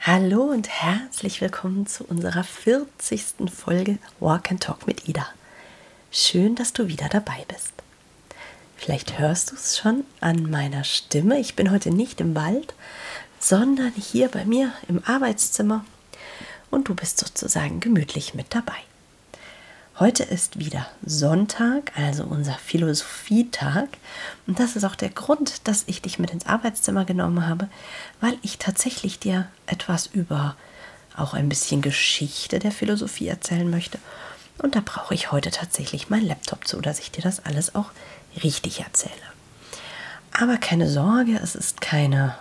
Hallo und herzlich willkommen zu unserer 40. Folge Walk and Talk mit Ida. Schön, dass du wieder dabei bist. Vielleicht hörst du es schon an meiner Stimme. Ich bin heute nicht im Wald, sondern hier bei mir im Arbeitszimmer und du bist sozusagen gemütlich mit dabei. Heute ist wieder Sonntag, also unser Philosophietag. Und das ist auch der Grund, dass ich dich mit ins Arbeitszimmer genommen habe, weil ich tatsächlich dir etwas über auch ein bisschen Geschichte der Philosophie erzählen möchte. Und da brauche ich heute tatsächlich meinen Laptop zu, dass ich dir das alles auch richtig erzähle. Aber keine Sorge, es ist keine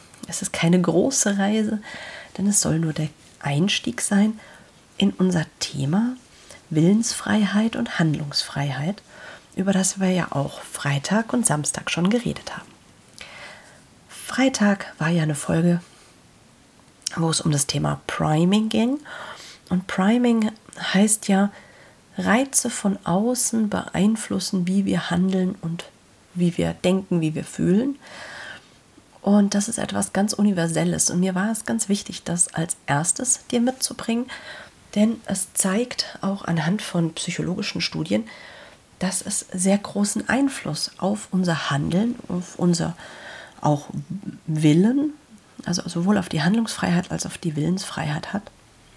große Reise, denn es soll nur der Einstieg sein in unser Thema Willensfreiheit und Handlungsfreiheit, über das wir ja auch Freitag und Samstag schon geredet haben. Freitag war ja eine Folge, wo es um das Thema Priming ging. Und Priming heißt ja, Reize von außen beeinflussen, wie wir handeln und wie wir denken, wie wir fühlen. Und das ist etwas ganz Universelles. Und mir war es ganz wichtig, das als erstes dir mitzubringen, denn es zeigt auch anhand von psychologischen Studien, dass es sehr großen Einfluss auf unser Handeln, auf unser auch Willen, also sowohl auf die Handlungsfreiheit als auch auf die Willensfreiheit hat.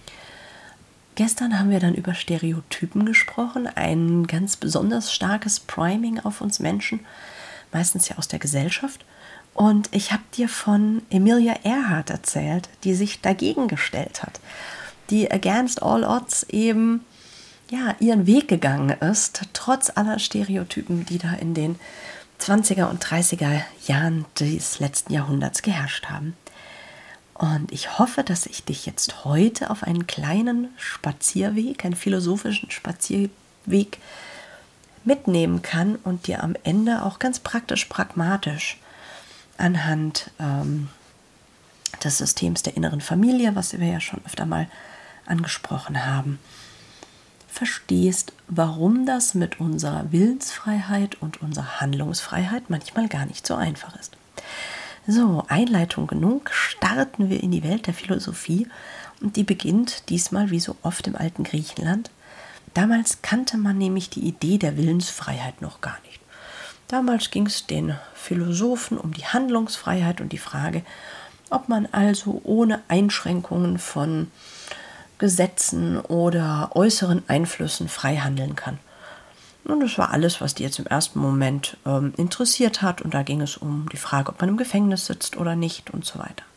Gestern haben wir dann über Stereotypen gesprochen, ein ganz besonders starkes Priming auf uns Menschen, meistens ja aus der Gesellschaft. Und ich habe dir von Emilia Earhart erzählt, die sich dagegen gestellt hat, die against all odds eben ihren Weg gegangen ist, trotz aller Stereotypen, die da in den 20er und 30er Jahren des letzten Jahrhunderts geherrscht haben. Und ich hoffe, dass ich dich jetzt heute auf einen kleinen Spazierweg, einen philosophischen Spazierweg mitnehmen kann und dir am Ende auch ganz praktisch, pragmatisch anhand des Systems der inneren Familie, was wir ja schon öfter mal angesprochen haben, verstehst, warum das mit unserer Willensfreiheit und unserer Handlungsfreiheit manchmal gar nicht so einfach ist. So, Einleitung genug, starten wir in die Welt der Philosophie und die beginnt diesmal wie so oft im alten Griechenland. Damals kannte man nämlich die Idee der Willensfreiheit noch gar nicht. Damals ging es den Philosophen um die Handlungsfreiheit und die Frage, ob man also ohne Einschränkungen von Gesetzen oder äußeren Einflüssen frei handeln kann. Und das war alles, was die jetzt im ersten Moment interessiert hat. Und da ging es um die Frage, ob man im Gefängnis sitzt oder nicht und so weiter.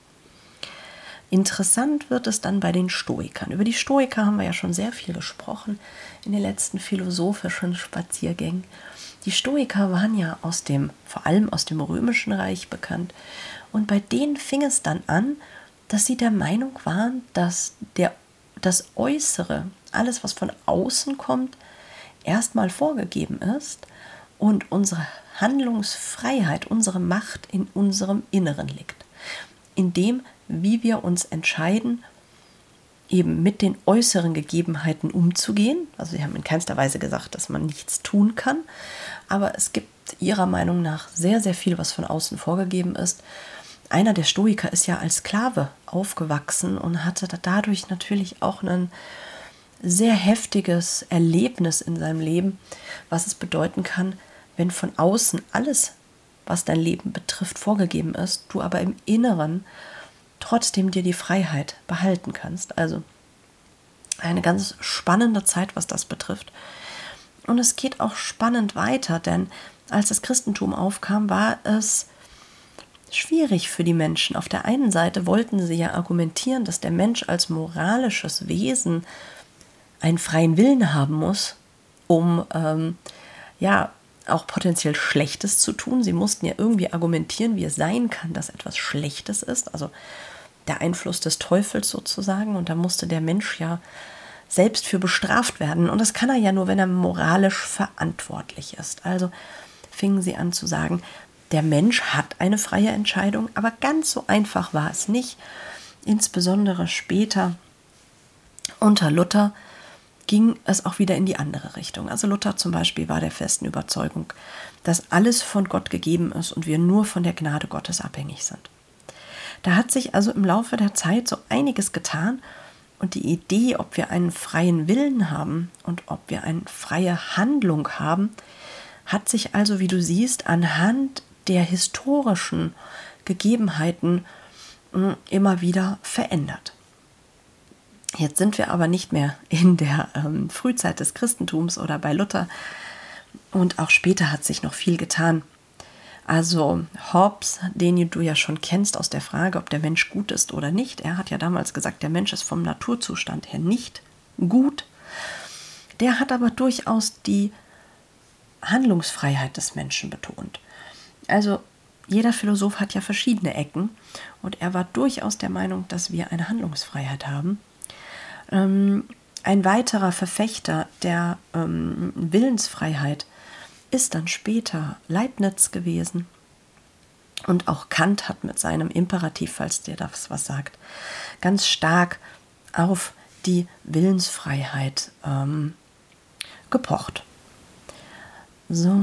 Interessant wird es dann bei den Stoikern. Über die Stoiker haben wir ja schon sehr viel gesprochen in den letzten philosophischen Spaziergängen. Die Stoiker waren ja vor allem aus dem Römischen Reich bekannt. Und bei denen fing es dann an, dass sie der Meinung waren, dass das Äußere, alles was von außen kommt, erstmal vorgegeben ist und unsere Handlungsfreiheit, unsere Macht in unserem Inneren liegt. In dem, wie wir uns entscheiden, eben mit den äußeren Gegebenheiten umzugehen. Also sie haben in keinster Weise gesagt, dass man nichts tun kann, aber es gibt ihrer Meinung nach sehr, sehr viel, was von außen vorgegeben ist. Einer der Stoiker ist ja als Sklave aufgewachsen und hatte dadurch natürlich auch ein sehr heftiges Erlebnis in seinem Leben, was es bedeuten kann, wenn von außen alles, was dein Leben betrifft, vorgegeben ist, du aber im Inneren trotzdem dir die Freiheit behalten kannst. Also eine ganz spannende Zeit, was das betrifft. Und es geht auch spannend weiter, denn als das Christentum aufkam, war es schwierig für die Menschen. Auf der einen Seite wollten sie ja argumentieren, dass der Mensch als moralisches Wesen einen freien Willen haben muss, um auch potenziell Schlechtes zu tun. Sie mussten ja irgendwie argumentieren, wie es sein kann, dass etwas Schlechtes ist, also der Einfluss des Teufels sozusagen. Und da musste der Mensch ja selbst für bestraft werden. Und das kann er ja nur, wenn er moralisch verantwortlich ist. Also fingen sie an zu sagen, der Mensch hat eine freie Entscheidung, aber ganz so einfach war es nicht. Insbesondere später unter Luther ging es auch wieder in die andere Richtung. Also Luther zum Beispiel war der festen Überzeugung, dass alles von Gott gegeben ist und wir nur von der Gnade Gottes abhängig sind. Da hat sich also im Laufe der Zeit so einiges getan und die Idee, ob wir einen freien Willen haben und ob wir eine freie Handlung haben, hat sich also, wie du siehst, anhand der historischen Gegebenheiten immer wieder verändert. Jetzt sind wir aber nicht mehr in der Frühzeit des Christentums oder bei Luther und auch später hat sich noch viel getan. Also Hobbes, den du ja schon kennst aus der Frage, ob der Mensch gut ist oder nicht, er hat ja damals gesagt, der Mensch ist vom Naturzustand her nicht gut. Der hat aber durchaus die Handlungsfreiheit des Menschen betont. Also jeder Philosoph hat ja verschiedene Ecken und er war durchaus der Meinung, dass wir eine Handlungsfreiheit haben. Ein weiterer Verfechter der Willensfreiheit ist dann später Leibniz gewesen. Und auch Kant hat mit seinem Imperativ, falls dir das was sagt, ganz stark auf die Willensfreiheit gepocht. So.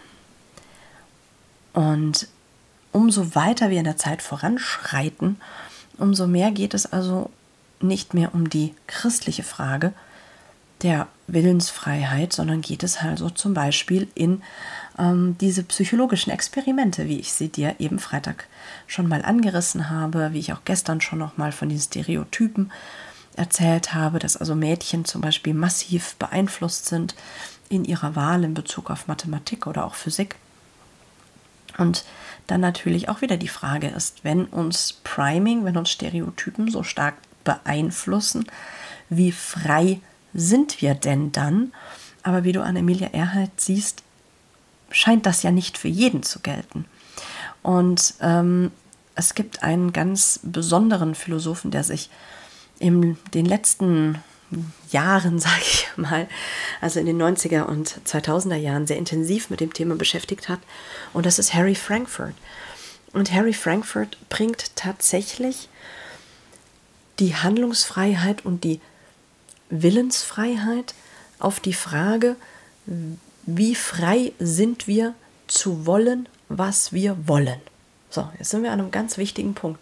Und umso weiter wir in der Zeit voranschreiten, umso mehr geht es also nicht mehr um die christliche Frage der Willensfreiheit, sondern geht es also zum Beispiel in diese psychologischen Experimente, wie ich sie dir eben Freitag schon mal angerissen habe, wie ich auch gestern schon noch mal von diesen Stereotypen erzählt habe, dass also Mädchen zum Beispiel massiv beeinflusst sind in ihrer Wahl in Bezug auf Mathematik oder auch Physik. Und dann natürlich auch wieder die Frage ist, wenn uns Priming, wenn uns Stereotypen so stark beeinflussen, wie frei sind wir denn dann? Aber wie du an Emilia Earhart siehst, scheint das ja nicht für jeden zu gelten. Und es gibt einen ganz besonderen Philosophen, der sich in den letzten Jahren, sage ich mal, also in den 90er und 2000er Jahren sehr intensiv mit dem Thema beschäftigt hat. Und das ist Harry Frankfurt. Und Harry Frankfurt bringt tatsächlich die Handlungsfreiheit und die Willensfreiheit auf die Frage, wie frei sind wir zu wollen, was wir wollen. So, jetzt sind wir an einem ganz wichtigen Punkt.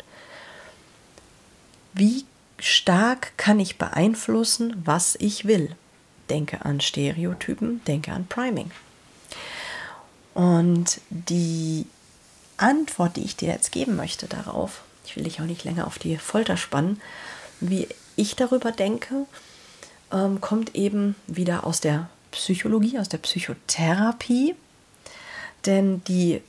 Wie stark kann ich beeinflussen, was ich will? Denke an Stereotypen, denke an Priming. Und die Antwort, die ich dir jetzt geben möchte darauf, ich will dich auch nicht länger auf die Folter spannen, wie ich darüber denke, kommt eben wieder aus der Psychologie, aus der Psychotherapie. Denn die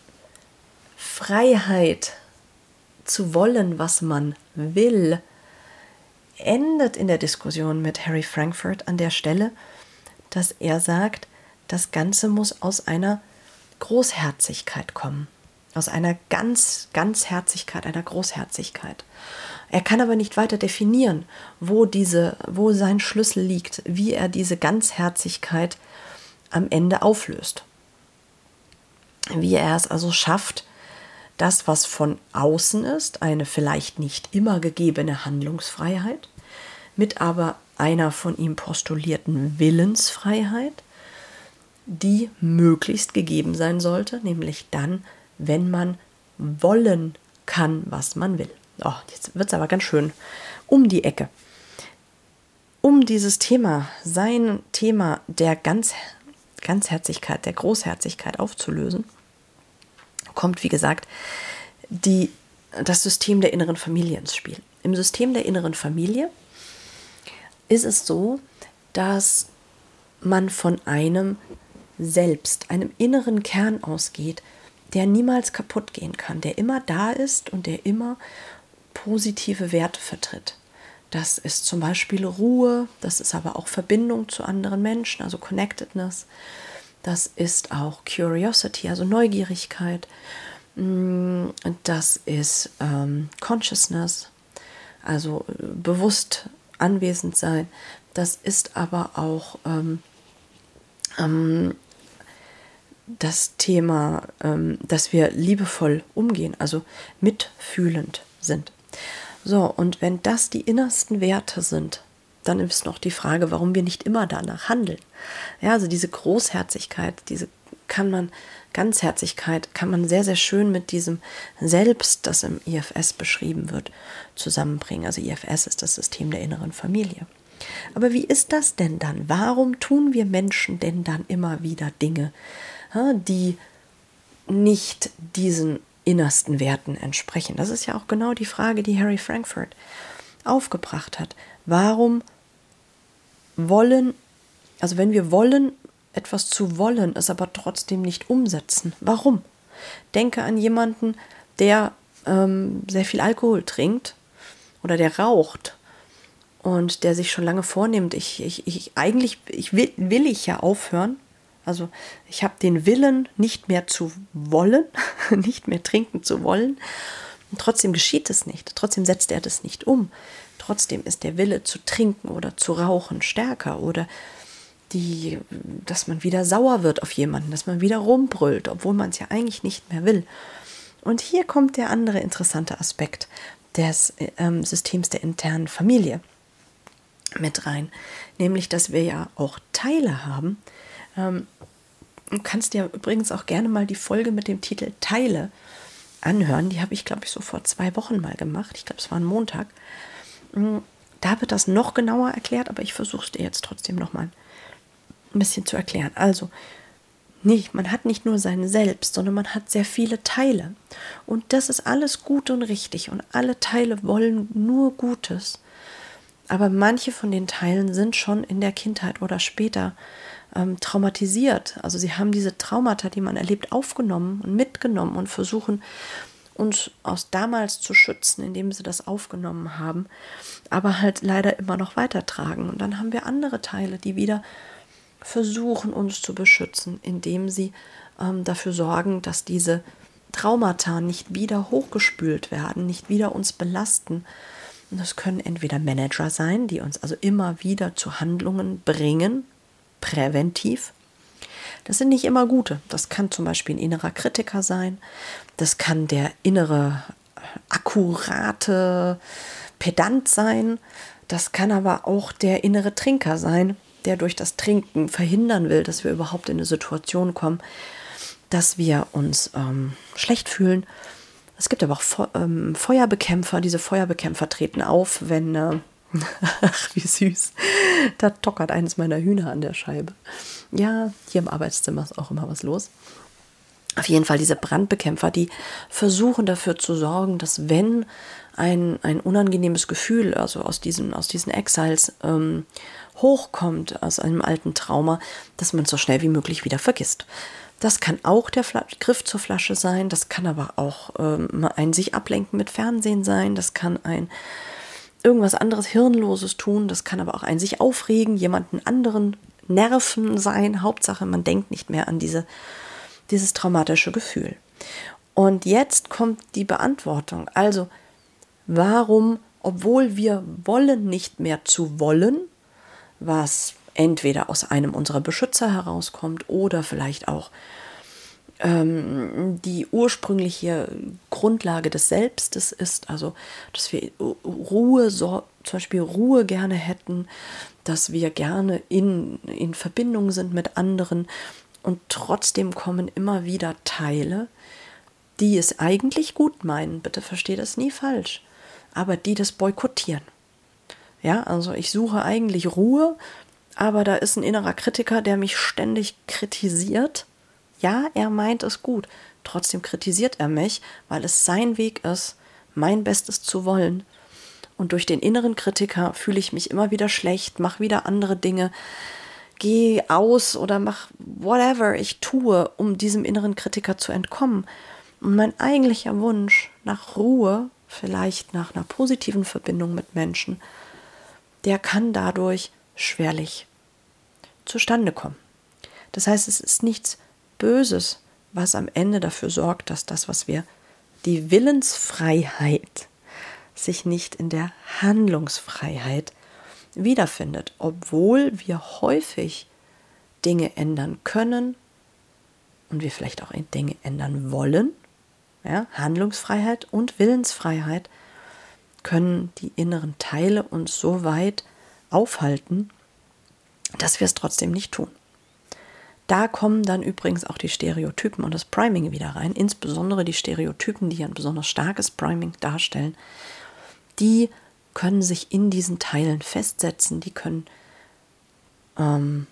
Freiheit zu wollen, was man will, endet in der Diskussion mit Harry Frankfurt an der Stelle, dass er sagt, das Ganze muss aus einer Großherzigkeit kommen. Aus einer Ganzherzigkeit, einer Großherzigkeit. Er kann aber nicht weiter definieren, wo sein Schlüssel liegt, wie er diese Ganzherzigkeit am Ende auflöst. Wie er es also schafft, das, was von außen ist, eine vielleicht nicht immer gegebene Handlungsfreiheit, mit aber einer von ihm postulierten Willensfreiheit, die möglichst gegeben sein sollte, nämlich dann, wenn man wollen kann, was man will. Oh, jetzt wird es aber ganz schön um die Ecke. Um dieses Thema, sein Thema der Ganzherzigkeit, der Großherzigkeit aufzulösen, kommt, wie gesagt, das System der inneren Familie ins Spiel. Im System der inneren Familie ist es so, dass man von einem Selbst, einem inneren Kern ausgeht, der niemals kaputt gehen kann, der immer da ist und der immer positive Werte vertritt. Das ist zum Beispiel Ruhe, das ist aber auch Verbindung zu anderen Menschen, also Connectedness. Das ist auch Curiosity, also Neugierigkeit. Das ist Consciousness, also bewusst anwesend sein. Das ist aber auch das Thema, dass wir liebevoll umgehen, also mitfühlend sind. So, und wenn das die innersten Werte sind, dann ist noch die Frage, warum wir nicht immer danach handeln. Ja, also diese Großherzigkeit, diese kann man Ganzherzigkeit, kann man sehr, sehr schön mit diesem Selbst, das im IFS beschrieben wird, zusammenbringen. Also IFS ist das System der inneren Familie. Aber wie ist das denn dann? Warum tun wir Menschen denn dann immer wieder Dinge, die nicht diesen innersten Werten entsprechen? Das ist ja auch genau die Frage, die Harry Frankfurt aufgebracht hat. Warum wollen, also wenn wir wollen, etwas zu wollen, es aber trotzdem nicht umsetzen. Warum? Denke an jemanden, der sehr viel Alkohol trinkt oder der raucht und der sich schon lange vornimmt, will ich ja aufhören. Also ich habe den Willen, nicht mehr zu wollen, nicht mehr trinken zu wollen. Und trotzdem geschieht es nicht. Trotzdem setzt er das nicht um. Trotzdem ist der Wille zu trinken oder zu rauchen stärker oder dass man wieder sauer wird auf jemanden, dass man wieder rumbrüllt, obwohl man es ja eigentlich nicht mehr will. Und hier kommt der andere interessante Aspekt des Systems der internen Familie mit rein, nämlich, dass wir ja auch Teile haben. Du kannst dir übrigens auch gerne mal die Folge mit dem Titel Teile anhören. Die habe ich, glaube ich, so vor 2 Wochen mal gemacht. Ich glaube, es war ein Montag. Da wird das noch genauer erklärt, aber ich versuche es dir jetzt trotzdem nochmal ein bisschen zu erklären. Also, man hat nicht nur sein Selbst, sondern man hat sehr viele Teile. Und das ist alles gut und richtig. Und alle Teile wollen nur Gutes. Aber manche von den Teilen sind schon in der Kindheit oder später traumatisiert. Also sie haben diese Traumata, die man erlebt, aufgenommen und mitgenommen und versuchen, uns aus damals zu schützen, indem sie das aufgenommen haben, aber halt leider immer noch weitertragen. Und dann haben wir andere Teile, die wieder versuchen, uns zu beschützen, indem sie dafür sorgen, dass diese Traumata nicht wieder hochgespült werden, nicht wieder uns belasten. Und das können entweder Manager sein, die uns also immer wieder zu Handlungen bringen, präventiv. Das sind nicht immer gute. Das kann zum Beispiel ein innerer Kritiker sein. Das kann der innere, akkurate Pedant sein. Das kann aber auch der innere Trinker sein, der durch das Trinken verhindern will, dass wir überhaupt in eine Situation kommen, dass wir uns schlecht fühlen. Es gibt aber auch Feuerbekämpfer. Diese Feuerbekämpfer treten auf, wenn, ach wie süß, da tockert eines meiner Hühner an der Scheibe. Ja, hier im Arbeitszimmer ist auch immer was los. Auf jeden Fall diese Brandbekämpfer, die versuchen dafür zu sorgen, dass wenn ein unangenehmes Gefühl, also aus diesen Exiles hochkommt, aus einem alten Trauma, dass man es so schnell wie möglich wieder vergisst. Das kann auch der Griff zur Flasche sein, das kann aber auch ein sich ablenken mit Fernsehen sein, das kann ein irgendwas anderes Hirnloses tun, das kann aber auch ein sich aufregen, jemanden anderen nerven sein. Hauptsache, man denkt nicht mehr an dieses traumatische Gefühl. Und jetzt kommt die Beantwortung. Also, warum, obwohl wir wollen, nicht mehr zu wollen, was entweder aus einem unserer Beschützer herauskommt oder vielleicht auch die ursprüngliche Grundlage des Selbstes ist, also dass wir Ruhe, zum Beispiel Ruhe gerne hätten, dass wir gerne in Verbindung sind mit anderen und trotzdem kommen immer wieder Teile, die es eigentlich gut meinen, bitte versteht das nie falsch, aber die das boykottieren. Ja, also ich suche eigentlich Ruhe, aber da ist ein innerer Kritiker, der mich ständig kritisiert. Ja, er meint es gut. Trotzdem kritisiert er mich, weil es sein Weg ist, mein Bestes zu wollen. Und durch den inneren Kritiker fühle ich mich immer wieder schlecht, mache wieder andere Dinge, gehe aus oder mache whatever ich tue, um diesem inneren Kritiker zu entkommen. Und mein eigentlicher Wunsch nach Ruhe, vielleicht nach einer positiven Verbindung mit Menschen, der kann dadurch schwerlich zustande kommen. Das heißt, es ist nichts Böses, was am Ende dafür sorgt, dass die Willensfreiheit sich nicht in der Handlungsfreiheit wiederfindet, obwohl wir häufig Dinge ändern können und wir vielleicht auch Dinge ändern wollen. Ja, Handlungsfreiheit und Willensfreiheit können die inneren Teile uns so weit aufhalten, dass wir es trotzdem nicht tun. Da kommen dann übrigens auch die Stereotypen und das Priming wieder rein, insbesondere die Stereotypen, die ein besonders starkes Priming darstellen. Die können sich in diesen Teilen festsetzen, die können von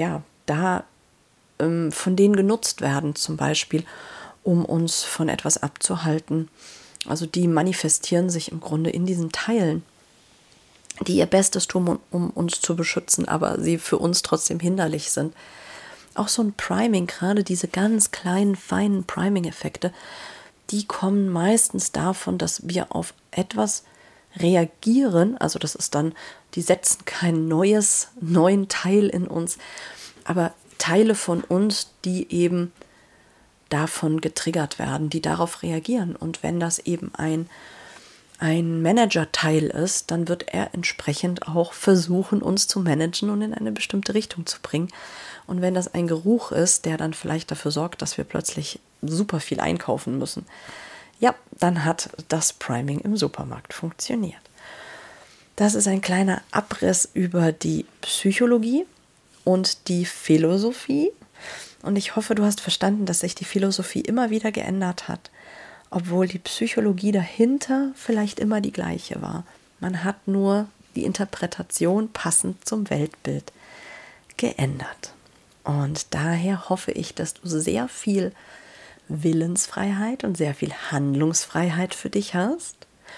denen genutzt werden, zum Beispiel, um uns von etwas abzuhalten. Also die manifestieren sich im Grunde in diesen Teilen, die ihr Bestes tun, um uns zu beschützen, aber sie für uns trotzdem hinderlich sind. Auch so ein Priming, gerade diese ganz kleinen, feinen Priming-Effekte, die kommen meistens davon, dass wir auf etwas reagieren. Also das ist dann, die setzen keinen neuen Teil in uns, aber Teile von uns, die eben davon getriggert werden, die darauf reagieren. Und wenn das eben ein Manager-Teil ist, dann wird er entsprechend auch versuchen, uns zu managen und in eine bestimmte Richtung zu bringen. Und wenn das ein Geruch ist, der dann vielleicht dafür sorgt, dass wir plötzlich super viel einkaufen müssen, ja, dann hat das Priming im Supermarkt funktioniert. Das ist ein kleiner Abriss über die Psychologie und die Philosophie. Und ich hoffe, du hast verstanden, dass sich die Philosophie immer wieder geändert hat, obwohl die Psychologie dahinter vielleicht immer die gleiche war. Man hat nur die Interpretation passend zum Weltbild geändert. Und daher hoffe ich, dass du sehr viel Willensfreiheit und sehr viel Handlungsfreiheit für dich hast.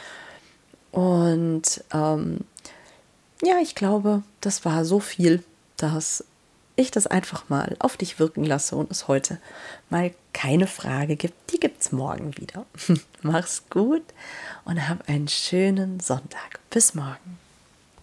Und ich glaube, das war so viel, dass ich das einfach mal auf dich wirken lasse und es heute mal keine Frage gibt. Die gibt es morgen wieder. Mach's gut und hab einen schönen Sonntag. Bis morgen.